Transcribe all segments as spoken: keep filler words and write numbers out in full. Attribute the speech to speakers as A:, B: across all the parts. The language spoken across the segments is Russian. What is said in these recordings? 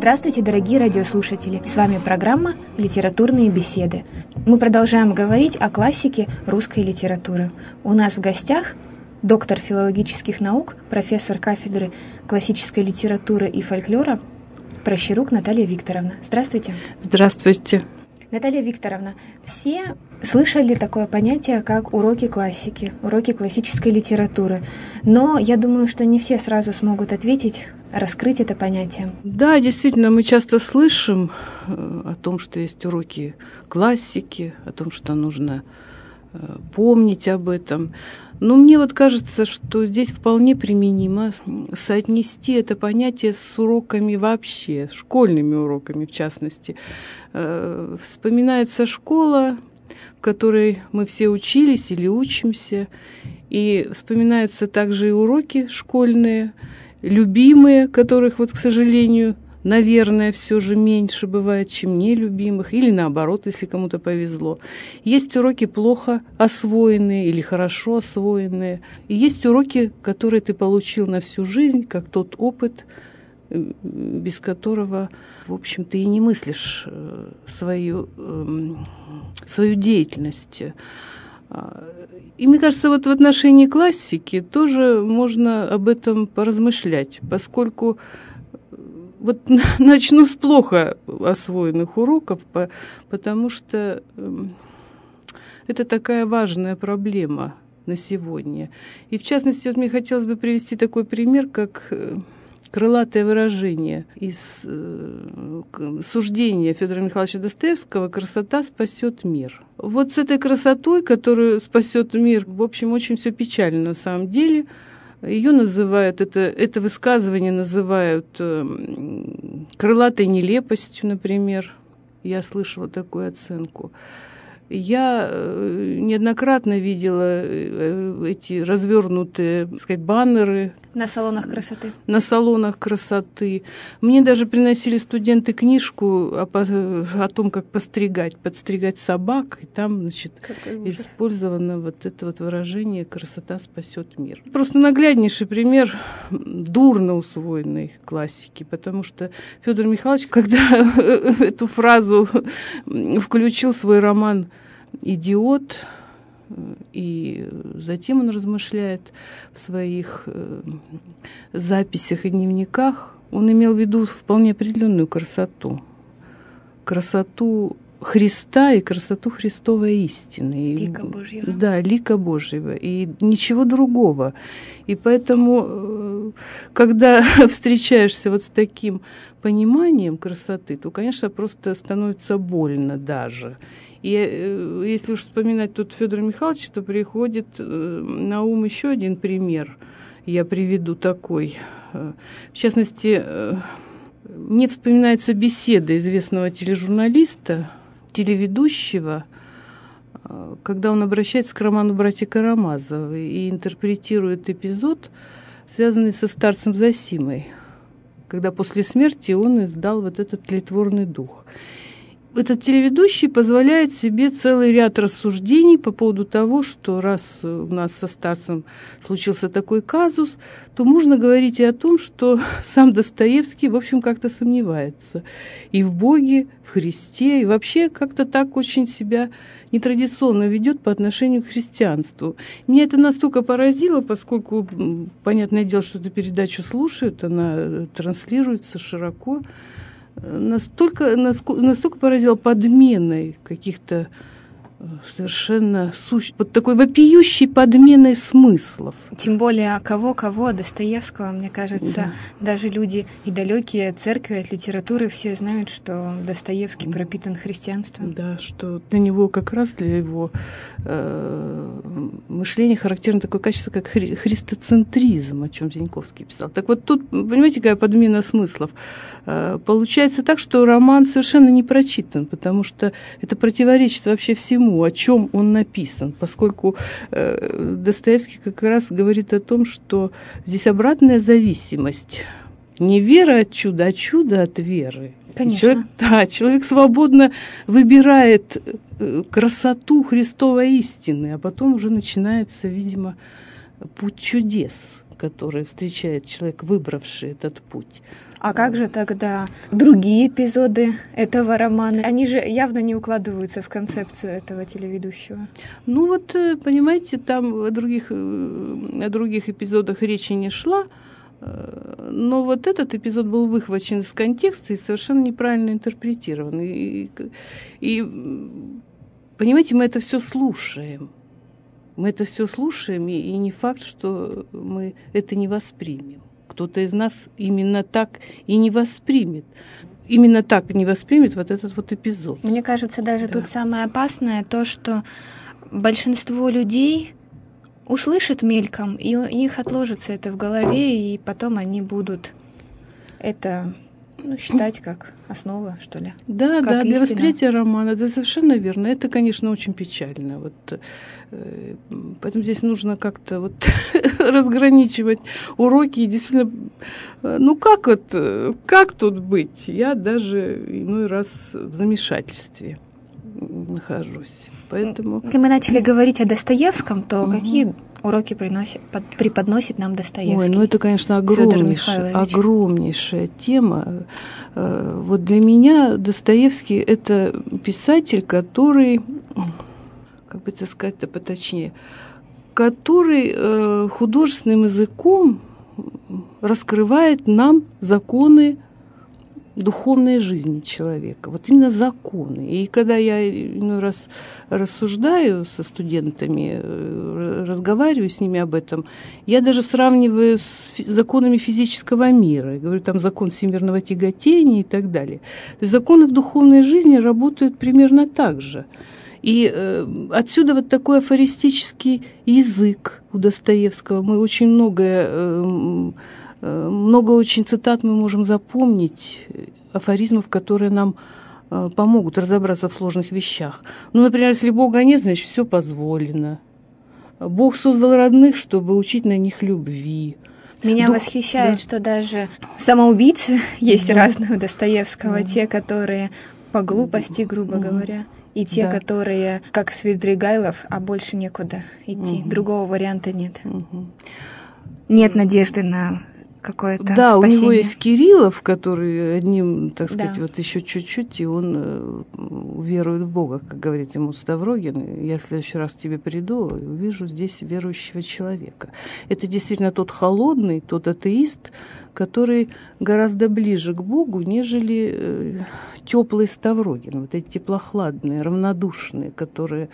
A: Здравствуйте, дорогие радиослушатели! С вами программа «Литературные беседы». Мы продолжаем говорить о классике русской литературы. У нас в гостях доктор филологических наук, профессор кафедры классической литературы и фольклора Прощерук Наталья Викторовна. Здравствуйте.
B: Здравствуйте.
A: Наталья Викторовна, все слышали такое понятие, как уроки классики, уроки классической литературы. Но я думаю, что не все сразу смогут ответить, раскрыть это понятие.
B: Да, действительно, мы часто слышим о том, что есть уроки классики, о том, что нужно помнить об этом. Но мне вот кажется, что здесь вполне применимо соотнести это понятие с уроками вообще, школьными уроками в частности. Вспоминается школа, в которой мы все учились или учимся, и вспоминаются также и уроки школьные, любимые, которых, вот, к сожалению, наверное, все же меньше бывает, чем нелюбимых, или наоборот, если кому-то повезло. Есть уроки плохо освоенные или хорошо освоенные. И есть уроки, которые ты получил на всю жизнь, как тот опыт, без которого, в общем, ты и не мыслишь свою, свою деятельность. И мне кажется, вот в отношении классики тоже можно об этом поразмышлять, поскольку вот начну с плохо освоенных уроков, потому что это такая важная проблема на сегодня. И в частности, вот мне хотелось бы привести такой пример, как крылатое выражение из суждения Федора Михайловича Достоевского «Красота спасет мир». Вот с этой красотой, которая спасет мир, в общем, очень все печально на самом деле. Ее называют, это, это высказывание называют э, крылатой нелепостью, например. Я слышала такую оценку. Я э, неоднократно видела э, эти развернутые, так сказать, баннеры.
A: На салонах красоты. На
B: салонах красоты. Мне даже приносили студенты книжку о, о том, как постригать, подстригать собак. И там, значит, использовано вот это вот выражение «красота спасет мир». Просто нагляднейший пример дурно усвоенной классики, потому что Федор Михайлович, когда эту фразу включил в свой роман «Идиот», и затем он размышляет в своих э, записях и дневниках, он имел в виду вполне определенную красоту. Красоту Христа и красоту Христовой истины.
A: Лика Божьего.
B: Да, лика Божьего. И ничего другого. И поэтому, когда встречаешься вот с таким пониманием красоты, то, конечно, просто становится больно даже. И если уж вспоминать тут Федора Михайловича, то приходит на ум еще один пример. Я приведу такой. В частности, мне вспоминается беседа известного тележурналиста, телеведущего, когда он обращается к роману «Братья Карамазовы» и интерпретирует эпизод, связанный со старцем Зосимой, когда после смерти он издал вот этот тлетворный дух. Этот телеведущий позволяет себе целый ряд рассуждений по поводу того, что раз у нас со старцем случился такой казус, то можно говорить и о том, что сам Достоевский, в общем, как-то сомневается и в Боге, в Христе, и вообще как-то так очень себя нетрадиционно ведет по отношению к христианству. Меня это настолько поразило, поскольку, понятное дело, что эту передачу слушают, она транслируется широко, Настолько, настолько поразил подменой каких-то совершенно сущ... вот такой вопиющей подменой смыслов.
A: Тем более кого-кого, Достоевского, мне кажется, да. Даже люди и далекие от церкви, от литературы, все знают, что Достоевский пропитан христианством.
B: Да, что для него как раз, для его э, мышления характерно такое качество, как хри- христоцентризм, о чем Зиньковский писал. Так вот тут, понимаете, какая подмена смыслов. Э, получается так, что роман совершенно не прочитан, потому что это противоречит вообще всему, о чем он написан, поскольку э, Достоевский как раз говорит о том, что здесь обратная зависимость. Не вера от чуда, а чудо от веры.
A: Конечно.
B: Человек, да, человек свободно выбирает красоту Христовой истины, а потом уже начинается, видимо, путь чудес, который встречает человек, выбравший этот путь.
A: А как же тогда другие эпизоды этого романа? Они же явно не укладываются в концепцию этого телеведущего.
B: Ну вот, понимаете, там о других, о других эпизодах речи не шла, но вот этот эпизод был выхвачен из контекста и совершенно неправильно интерпретирован. И, и понимаете, мы это все слушаем. Мы это все слушаем, и, и не факт, что мы это не воспримем. Кто-то из нас именно так и не воспримет. Именно так не воспримет вот этот вот эпизод.
A: Мне кажется, даже
B: да.
A: тут самое опасное то, что большинство людей услышат мельком, и у них отложится это в голове, и потом они будут это ну, считать как основа, что ли.
B: Да,
A: как
B: да,
A: истина.
B: Для восприятия романа, это совершенно верно. Это, конечно, очень печально. Вот, э, поэтому здесь нужно как-то вот разграничивать уроки. И действительно, ну как вот, как тут быть? Я даже иной раз в замешательстве нахожусь. Поэтому...
A: Если мы начали говорить о Достоевском, то угу. какие уроки приносит, под, преподносит нам Достоевский?
B: Ой, ну это, конечно, огромнейшая, огромнейшая тема. Вот для меня Достоевский – это писатель, который, как бы это сказать-то поточнее, который художественным языком раскрывает нам законы духовной жизни человека, вот именно законы. И когда я иной раз рассуждаю со студентами, разговариваю с ними об этом, я даже сравниваю с законами физического мира. Я говорю, там закон всемирного тяготения и так далее. То есть законы в духовной жизни работают примерно так же. И э, отсюда вот такой афористический язык у Достоевского. Мы очень многое... Э, Много очень цитат мы можем запомнить, афоризмов, которые нам э, помогут разобраться в сложных вещах. Ну, например, если Бога нет, значит, все позволено. Бог создал родных, чтобы учить на них любви.
A: Меня Дух... восхищает, да. что даже самоубийцы есть да. разные у Достоевского. Да. Те, которые по глупости, грубо да. говоря, и те, да. которые, как Свидригайлов, а больше некуда идти. Угу. Другого варианта нет. Угу. Нет надежды на... какое-то
B: да,
A: спасение.
B: У него есть Кириллов, который одним, так сказать,
A: да.
B: вот еще чуть-чуть, и он верует в Бога, как говорит ему Ставрогин. Я в следующий раз к тебе приду и увижу здесь верующего человека. Это действительно тот холодный, тот атеист, который гораздо ближе к Богу, нежели э, теплый Ставрогин. Вот эти теплохладные, равнодушные, которые,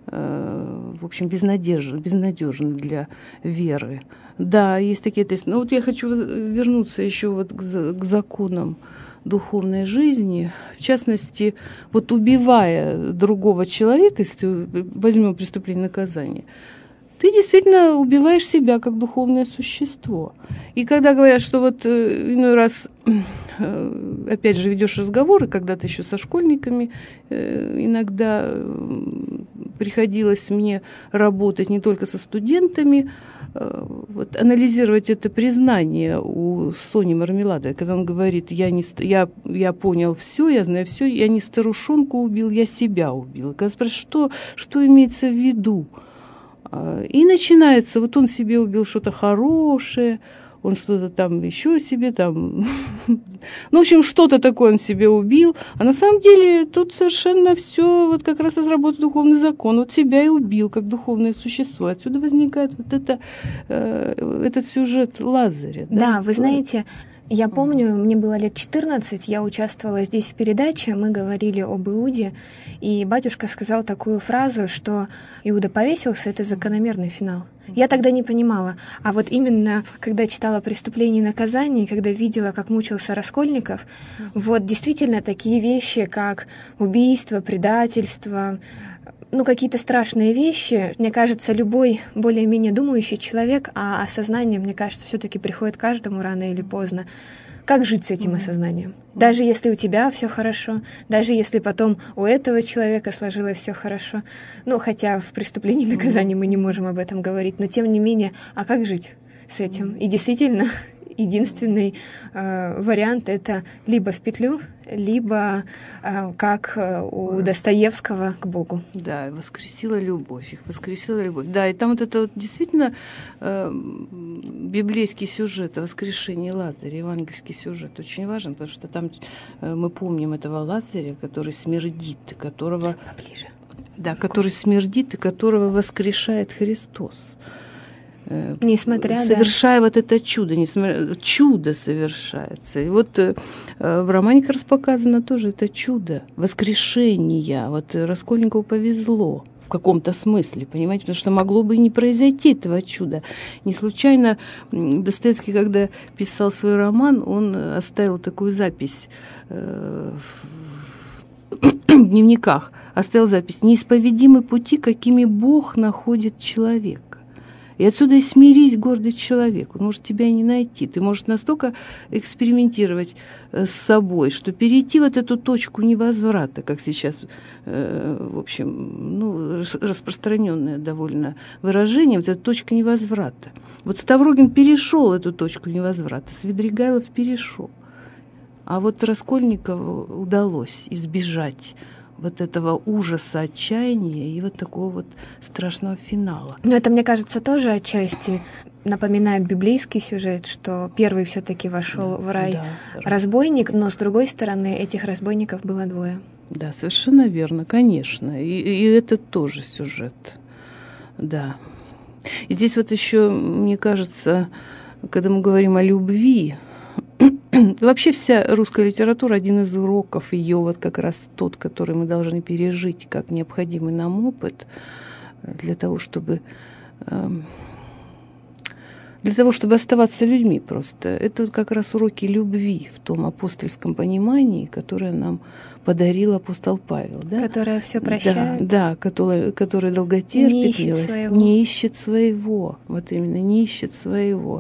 B: э, в общем, безнадежны, безнадежны для веры. Да, есть такие тесты. Но вот я хочу вернуться еще вот к, к законам духовной жизни. В частности, вот убивая другого человека, если возьмем преступление и наказание, ты действительно убиваешь себя как духовное существо. И когда говорят, что вот иной раз, опять же, ведешь разговоры, когда-то еще со школьниками, иногда приходилось мне работать не только со студентами, вот, анализировать это признание у Сони Мармеладовой, когда он говорит, я, не, я, я понял все, я знаю все, я не старушонку убил, я себя убил. Когда спрашивают, что, что имеется в виду? И начинается, вот он себе убил что-то хорошее, он что-то там еще себе там... Ну, в общем, что-то такое он себе убил. А на самом деле тут совершенно все вот как раз разработан духовный закон. Вот себя и убил, как духовное существо. Отсюда возникает вот это, э, этот сюжет Лазаря.
A: Да, да вы знаете... Я помню, мне было лет четырнадцать, я участвовала здесь в передаче, мы говорили об Иуде, и батюшка сказал такую фразу, что Иуда повесился, это закономерный финал. Я тогда не понимала, а вот именно, когда читала «Преступление и наказание», когда видела, как мучился Раскольников, вот действительно такие вещи, как убийство, предательство, ну, какие-то страшные вещи, мне кажется, любой более-менее думающий человек, а осознание, мне кажется, все-таки приходит каждому рано или поздно. Как жить с этим осознанием? Даже если у тебя все хорошо, даже если потом у этого человека сложилось все хорошо. Ну, хотя в «Преступлении и наказании» мы не можем об этом говорить, но тем не менее, а как жить с этим? И действительно, единственный э, вариант — это либо в петлю, либо э, как у Достоевского к Богу.
B: Да, воскресила любовь, их воскресила любовь. Да, и там вот это вот действительно э, библейский сюжет о воскрешении Лазаря, евангельский сюжет очень важен, потому что там э, мы помним этого Лазаря, который смердит, которого...
A: Поближе.
B: Да, который смердит и которого воскрешает Христос.
A: Несмотря,
B: совершая
A: да.
B: вот это чудо, несмотря, чудо совершается. И вот э, в романе как раз показано тоже это чудо воскрешения. Вот Раскольникову повезло в каком-то смысле, понимаете, потому что могло бы и не произойти этого чуда. Не случайно Достоевский, когда писал свой роман, он оставил такую запись э, в дневниках, оставил запись: «Неисповедимы пути, какими Бог находит человека». И отсюда и смирись, гордый человек. Он может тебя и не найти. Ты можешь настолько экспериментировать с собой, что перейти вот эту точку невозврата, как сейчас, э, в общем, ну, распространенное довольно выражение, вот эта точка невозврата. Вот Ставрогин перешел эту точку невозврата, Свидригайлов перешел. А вот Раскольникову удалось избежать вот этого ужаса, отчаяния и вот такого вот страшного финала.
A: Но это, мне кажется, тоже отчасти напоминает библейский сюжет, что первый все-таки вошел в рай, да, разбойник, но с другой стороны этих разбойников было двое.
B: Да, совершенно верно, конечно. И, и это тоже сюжет. Да. И здесь вот еще, мне кажется, когда мы говорим о любви, вообще вся русская литература, один из уроков ее, вот как раз тот, который мы должны пережить как необходимый нам опыт для того, чтобы для того, чтобы оставаться людьми просто. Это как раз уроки любви в том апостольском понимании, которое нам подарил апостол Павел. Да?
A: Которое все прощает.
B: Да, да, который, который долготерпит,
A: не ищет
B: милость,
A: своего.
B: Не ищет своего. Вот именно, не ищет своего.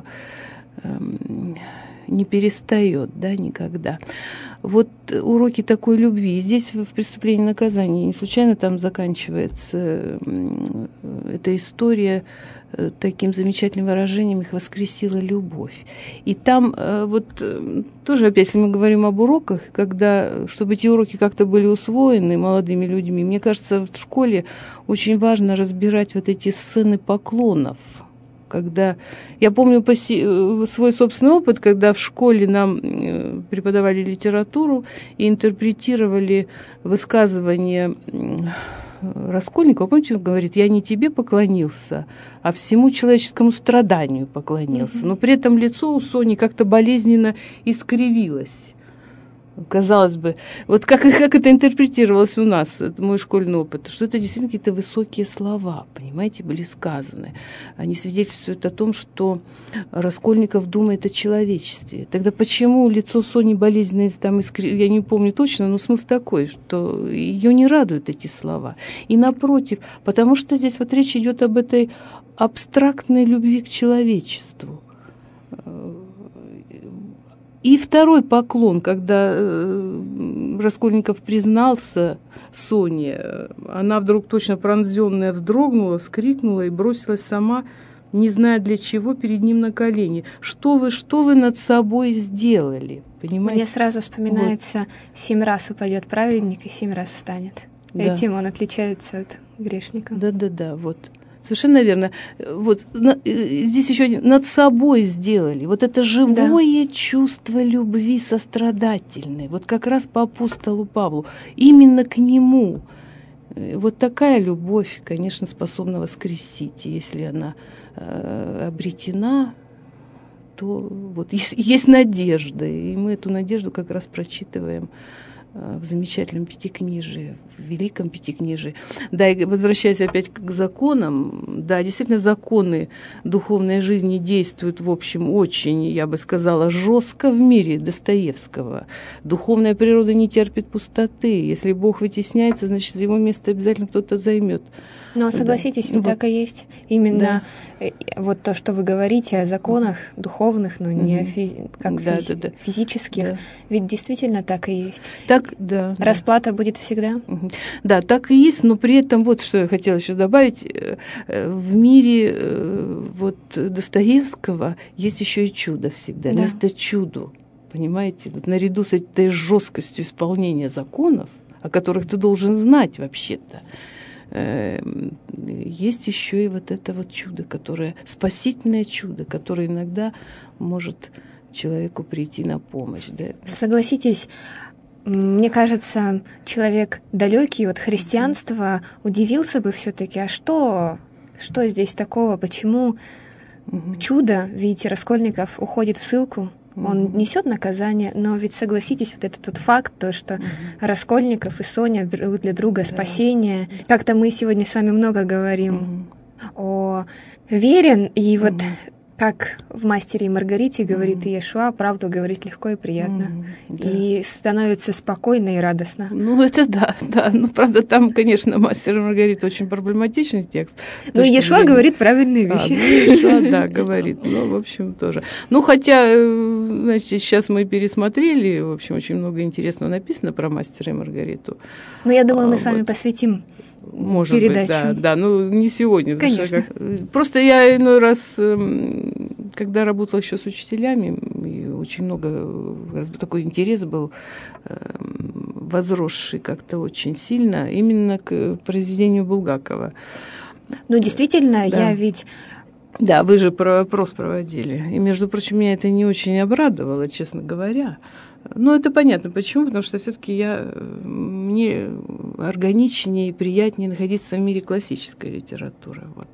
B: Не перестает, да, никогда. Вот уроки такой любви. Здесь в «Преступлении и наказании» не случайно там заканчивается эта история таким замечательным выражением: их воскресила любовь. И там вот тоже, опять, если мы говорим об уроках, когда, чтобы эти уроки как-то были усвоены молодыми людьми, мне кажется, в школе очень важно разбирать вот эти сцены поклонов. Когда я помню свой собственный опыт, когда в школе нам преподавали литературу и интерпретировали высказывание Раскольникова. Помните, он говорит: «Я не тебе поклонился, а всему человеческому страданию поклонился». Но при этом лицо у Сони как-то болезненно искривилось. Казалось бы, вот как, как это интерпретировалось у нас, это мой школьный опыт, что это действительно какие-то высокие слова, понимаете, были сказаны. Они свидетельствуют о том, что Раскольников думает о человечестве. Тогда почему лицо Сони болезненно там искривилось, я не помню точно, но смысл такой, что ее не радуют эти слова. И напротив, потому что здесь вот речь идет об этой абстрактной любви к человечеству. И второй поклон, когда э, Раскольников признался Соне, она вдруг точно пронзенная вздрогнула, вскрикнула и бросилась сама, не зная для чего, перед ним на колени. Что вы, что вы над собой сделали? Понимаете?
A: Мне сразу вспоминается: вот. Семь раз упадет праведник и семь раз встанет. Да. Этим он отличается от грешника.
B: Да-да-да, вот. Совершенно верно. Вот на, здесь еще один, над собой сделали. Вот это живое да. чувство любви сострадательной. Вот как раз по апостолу Павлу. Именно к нему. Вот такая любовь, конечно, способна воскресить. Если она э, обретена, то вот есть, есть надежда. И мы эту надежду как раз прочитываем в замечательном пятикнижии, в великом пятикнижии. Да, и возвращаясь опять к законам, да, действительно, законы духовной жизни действуют, в общем, очень, я бы сказала, жестко в мире Достоевского. Духовная природа не терпит пустоты. Если Бог вытесняется, значит, его место обязательно кто-то займет.
A: Но согласитесь, да. вот так и есть. Именно да. вот то, что вы говорите о законах духовных, но не mm-hmm. о физи- как
B: да,
A: физи-
B: да, да.
A: физических,
B: да.
A: ведь действительно так и есть.
B: Так Так, да,
A: расплата да. будет всегда.
B: Угу. Да, так и есть, но при этом вот что я хотела еще добавить. В мире вот Достоевского есть еще и чудо всегда, да. Место чуду. Понимаете, вот наряду с этой жесткостью исполнения законов, о которых ты должен знать вообще-то, э, есть еще и вот это вот чудо, которое, спасительное чудо, которое иногда может человеку прийти на помощь. Да?
A: Согласитесь, мне кажется, человек далекий от христианства удивился бы все-таки, а что, что здесь такого, почему угу. чудо, видите, Раскольников уходит в ссылку, он mm-hmm. несет наказание, но ведь согласитесь, вот этот вот факт, то, что mm-hmm. Раскольников и Соня друг для друга yeah. спасение. Как-то мы сегодня с вами много говорим mm-hmm. о вере, и mm-hmm. вот как в «Мастере и Маргарите» говорит mm-hmm. Иешуа, правду говорить легко и приятно. Mm-hmm. Да. И становится спокойно и радостно.
B: Ну, это да, да. Ну, правда, там, конечно, «Мастер и Маргарита» очень проблематичный текст.
A: Но Иешуа время... говорит правильные вещи.
B: А, ну, Иешуа, да, говорит. Ну, в общем, тоже. Ну, хотя, значит, сейчас мы пересмотрели, в общем, очень много интересного написано про «Мастера и Маргариту».
A: Ну, я думаю, мы а, с вами вот. посвятим
B: Может
A: передачу.
B: Быть, да, да, ну не сегодня.
A: Конечно.
B: Как... Просто я иной раз, когда работала еще с учителями, и очень много, такой интерес был возросший как-то очень сильно именно к произведению Булгакова.
A: Ну, действительно,
B: да.
A: я ведь...
B: Да, вы же про опрос проводили. И, между прочим, меня это не очень обрадовало, честно говоря. Ну, это понятно. Почему? Потому что все-таки я, мне органичнее и приятнее находиться в мире классической литературы. Вот.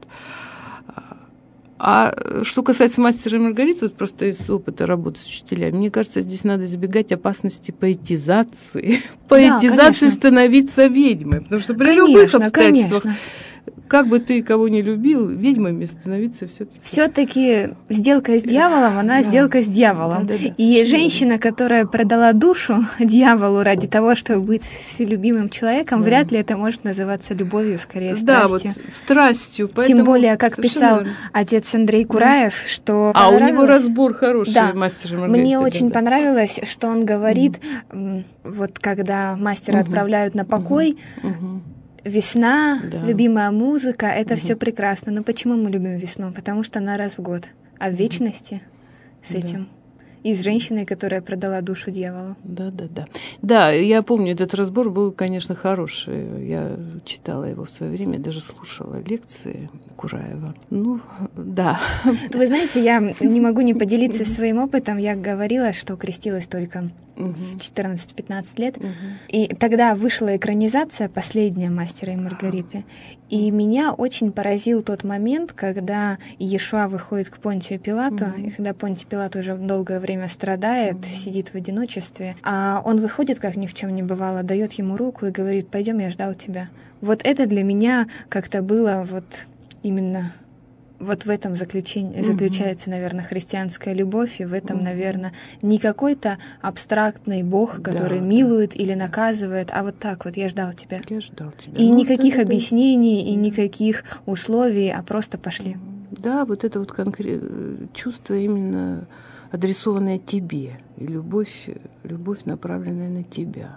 B: А что касается «Мастера и Маргариты», вот просто из опыта работы с учителями, мне кажется, здесь надо избегать опасности поэтизации. Поэтизации, да, становиться ведьмой. Потому что при конечно, любых обстоятельствах... Конечно. Как бы ты кого не любил, ведьмами становиться все-таки.
A: Все-таки сделка с дьяволом, она да. сделка с дьяволом. Да, да, да, и женщина, которая продала душу дьяволу ради того, чтобы быть с любимым человеком, да. вряд ли это может называться любовью, скорее страстью.
B: Да, вот страстью.
A: Поэтому тем более, как писал верно. Отец Андрей Кураев, да. что
B: а у него разбор хороший,
A: да.
B: «Мастер и Маргарита».
A: Мне очень
B: да.
A: понравилось, что он говорит, mm. вот когда мастера mm-hmm. отправляют на покой. Mm-hmm. Весна, да. любимая музыка, это угу. все прекрасно. Но почему мы любим весну? Потому что она раз в год. А в вечности с этим. Да. И с женщиной, которая продала душу дьяволу.
B: Да, да, да. Да, я помню, этот разбор был, конечно, хороший. Я читала его в свое время, даже слушала лекции Кураева. Ну, да.
A: Вы знаете, я не могу не поделиться своим опытом. Я говорила, что крестилась только в четырнадцать-пятнадцать лет. Угу. И тогда вышла экранизация последняя «Мастера и Маргариты». И меня очень поразил тот момент, когда Иешуа выходит к Понтию Пилату, угу. и когда Понтий Пилат уже долгое время страдает, угу. сидит в одиночестве, а он выходит, как ни в чем не бывало, дает ему руку и говорит: «Пойдем, я ждал тебя». Вот это для меня как-то было вот именно... Вот в этом заключении, угу. заключается, наверное, христианская любовь, и в этом, угу. наверное, не какой-то абстрактный Бог, который да, милует да. или наказывает, а вот так вот: «Я ждал тебя».
B: Я ждал тебя.
A: И
B: ну,
A: никаких
B: вот
A: объяснений, это... и никаких условий, а просто пошли.
B: Да, вот это вот конкретное чувство именно адресованное тебе, и любовь, любовь, направленная на тебя.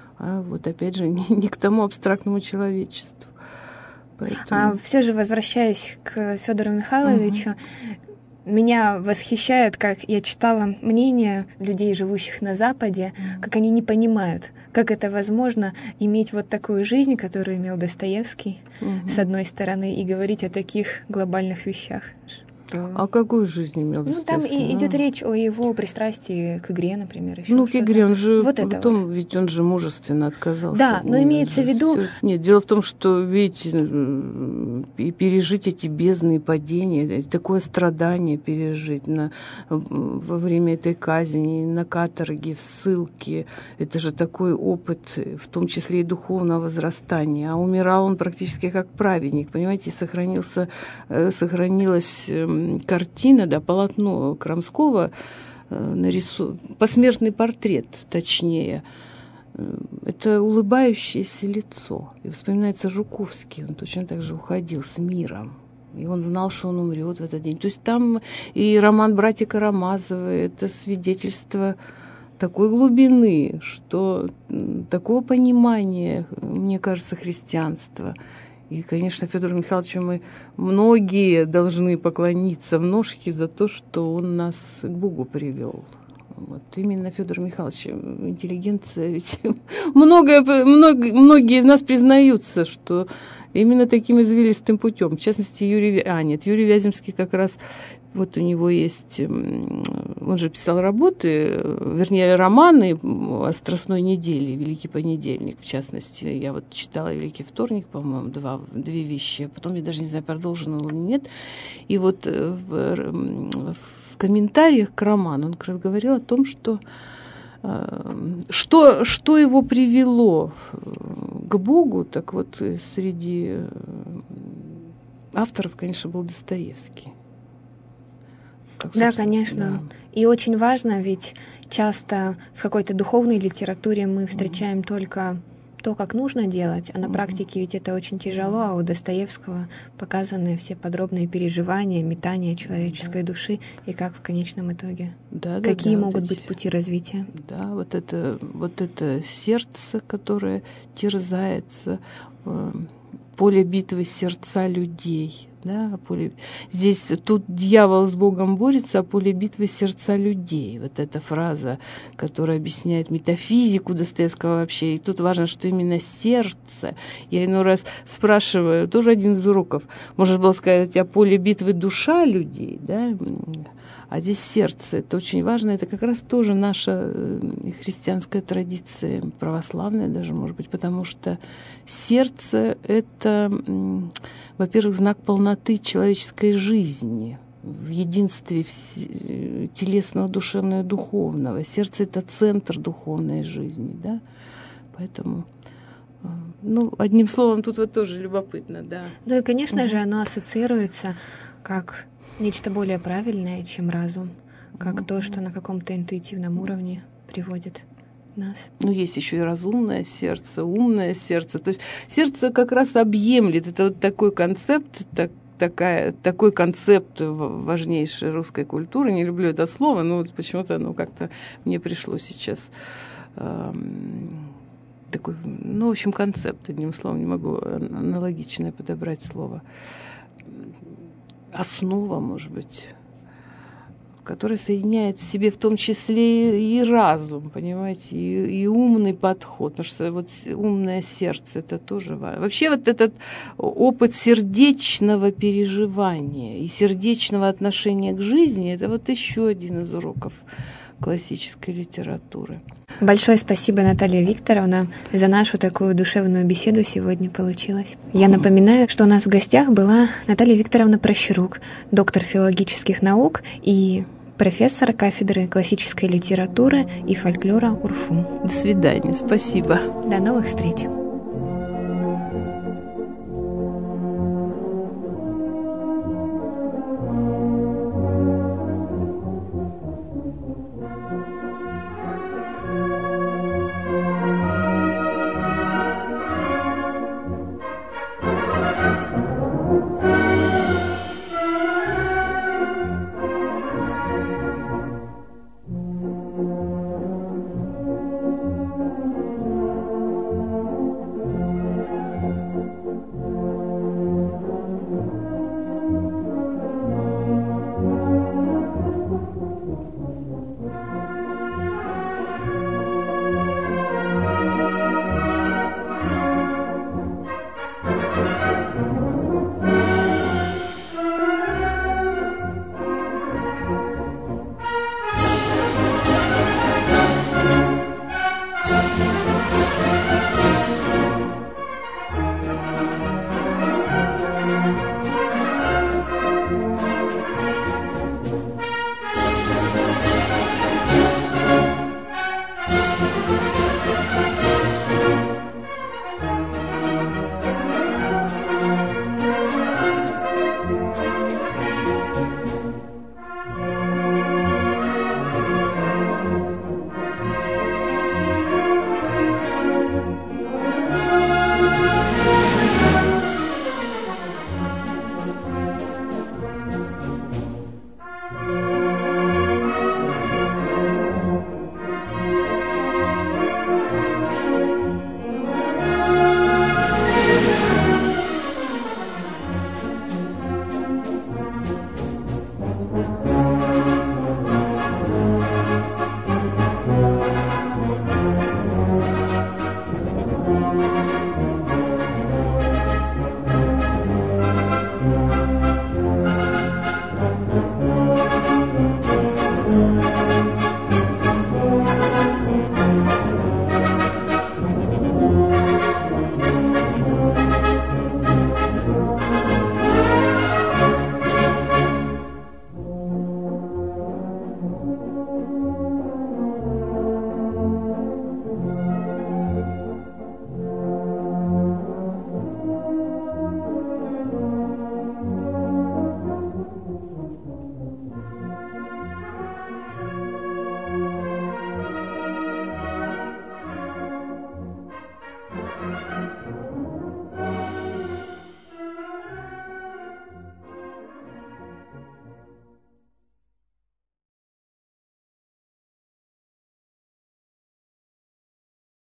B: А вот опять же не, не к тому абстрактному человечеству. Поэтому...
A: А все же, возвращаясь к Федору Михайловичу, угу. меня восхищает, как я читала мнение людей, живущих на Западе, угу. как они не понимают, как это возможно иметь вот такую жизнь, которую имел Достоевский, угу. с одной стороны, и говорить о таких глобальных вещах.
B: А какую жизнь имел?
A: Ну, там и идет речь о его пристрастии к игре, например. Еще
B: ну, к игре, он же
A: вот
B: потом,
A: вот.
B: ведь он же мужественно отказался.
A: Да, но имеется в виду...
B: Всё. Нет, дело в том, что ведь и пережить эти бездны и падения, такое страдание пережить на, во время этой казни, на каторге, в ссылке, это же такой опыт, в том числе и духовного возрастания. А умирал он практически как праведник, понимаете, сохранился, сохранилась... картина, да, полотно Крамского, э, нарису... посмертный портрет, точнее. Это улыбающееся лицо. И вспоминается Жуковский, он точно так же уходил с миром. И он знал, что он умрет в этот день. То есть там и роман «Братья Карамазовы», это свидетельство такой глубины, что такого понимания, мне кажется, христианства. И, конечно, Федору Михайловичу мы многие должны поклониться в ножки за то, что он нас к Богу привел. Вот именно Федор Михайлович, интеллигенция, ведь многое, много, многие из нас признаются, что именно таким извилистым путем. В частности, Юрий, а нет, Юрий Вяземский как раз, вот у него есть, он же писал работы, вернее, романы о Страстной неделе, Великий понедельник, в частности. Я вот читала Великий вторник, по-моему, два, две вещи, а потом я даже не знаю, продолжен он или нет. И вот в, в комментариях к роману он как раз говорил о том, что Что, что его привело к Богу, так вот среди авторов, конечно, был Достоевский. Как,
A: да, конечно. Да. И очень важно, ведь часто в какой-то духовной литературе мы встречаем mm-hmm. только то, как нужно делать, а на mm-hmm. практике ведь это очень тяжело, а у Достоевского показаны все подробные переживания, метания человеческой да. души и как в конечном итоге. Да, Какие да, могут вот быть эти... пути развития?
B: Да, вот это, вот это сердце, которое терзается, э, поле битвы сердца людей. Да, поле... Здесь тут дьявол с Богом борется, а поле битвы сердца людей. Вот эта фраза, которая объясняет метафизику Достоевского вообще. И тут важно, что именно сердце. Я иной раз спрашиваю, тоже один из уроков, можно было сказать о поле битвы душа людей, да? А здесь сердце. Это очень важно. Это как раз тоже наша христианская традиция, православная даже, может быть, потому что сердце — это, во-первых, знак полноты человеческой жизни в единстве телесного, душевного и духовного. Сердце — это центр духовной жизни, да? Поэтому, ну, одним словом, тут вот тоже любопытно, да.
A: Ну и, конечно угу. же, оно ассоциируется как нечто более правильное, чем разум, как mm-hmm. то, что на каком-то интуитивном уровне приводит нас.
B: Ну, есть еще и разумное сердце, умное сердце. То есть сердце как раз объемлет. Это вот такой концепт, так, такая, такой концепт важнейшей русской культуры. Не люблю это слово, но вот почему-то оно как-то мне пришло сейчас. Эм, такой, ну, в общем, концепт, одним словом, не могу аналогичное подобрать слово. Основа, может быть, которая соединяет в себе в том числе и разум, понимаете, и, и умный подход, потому что вот умное сердце — это тоже важно. Вообще вот этот опыт сердечного переживания и сердечного отношения к жизни — это вот еще один из уроков классической литературы.
A: Большое спасибо, Наталья Викторовна, за нашу такую душевную беседу сегодня получилось. Я напоминаю, что у нас в гостях была Наталья Викторовна Прощерук, доктор филологических наук и профессор кафедры классической литературы и фольклора УрФУ.
B: До свидания, спасибо.
A: До новых встреч.